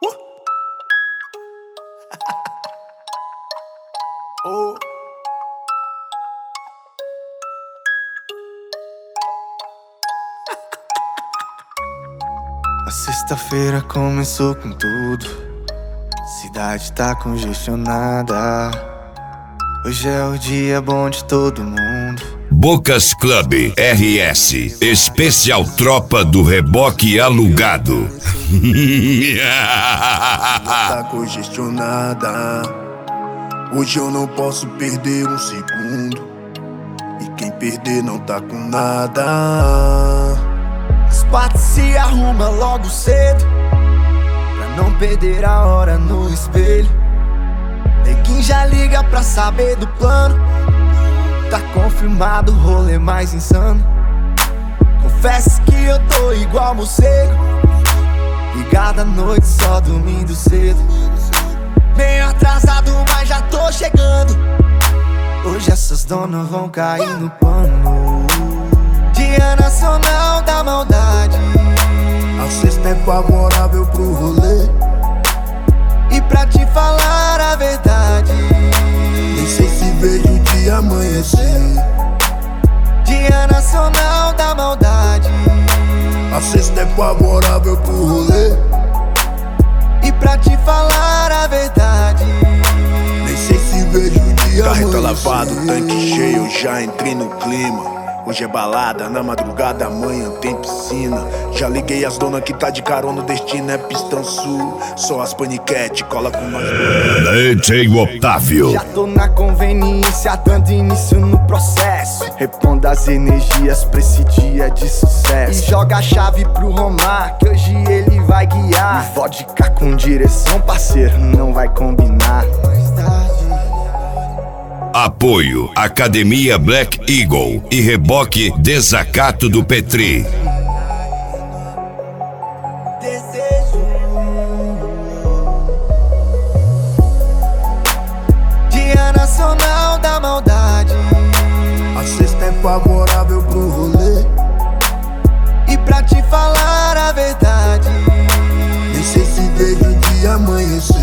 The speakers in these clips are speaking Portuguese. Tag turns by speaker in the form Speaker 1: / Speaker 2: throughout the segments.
Speaker 1: Oh. A sexta-feira começou com tudo. Cidade tá congestionada. Hoje é o dia bom de todo mundo.
Speaker 2: Bocas Club RS, especial tropa do reboque alugado.
Speaker 1: Tá congestionada. Hoje eu não posso perder um segundo. E quem perder não tá com nada. As partes se arruma logo cedo, pra não perder a hora no espelho. Neguinho já liga pra saber do plano. Tá confirmado o rolê mais insano. Confesso que eu tô igual morcego, ligado à noite só dormindo cedo. Meio atrasado, mas já tô chegando. Hoje essas donas vão cair no pano. Dia Nacional da Maldade. A sexta é favorável pro rolê. E pra te falar a verdade, nem sei se vejo o dia amanhecer. Dia Nacional da Maldade. A sexta é favorável pro rolê. E pra te falar a verdade, nem sei se vejo o dia amanhecer. Carreta lavado, tanque cheio, eu já entrei no clima. Hoje é balada, na madrugada, amanhã tem piscina. Já liguei as donas que tá de carona, o destino é Pistão Sul. Só as paniquete, cola com mais.
Speaker 2: DJ Otávio.
Speaker 1: Já tô na conveniência, dando início no processo. Repondo as energias pra esse dia de sucesso. E joga a chave pro Romar, que hoje ele vai guiar. E vodka com direção, parceiro, não vai combinar.
Speaker 2: Apoio Academia Black Eagle e Reboque Desacato do Petri.
Speaker 1: Desejo. Dia Nacional da Maldade. A sexta é favorável pro rolê. E pra te falar a verdade, nem sei se vejo o dia amanhecer.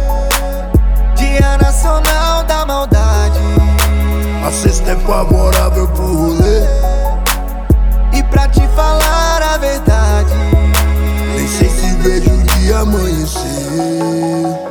Speaker 1: Dia Nacional da Maldade. A sexta é favorável pro rolê. E pra te falar a verdade, nem sei se vejo o dia amanhecer.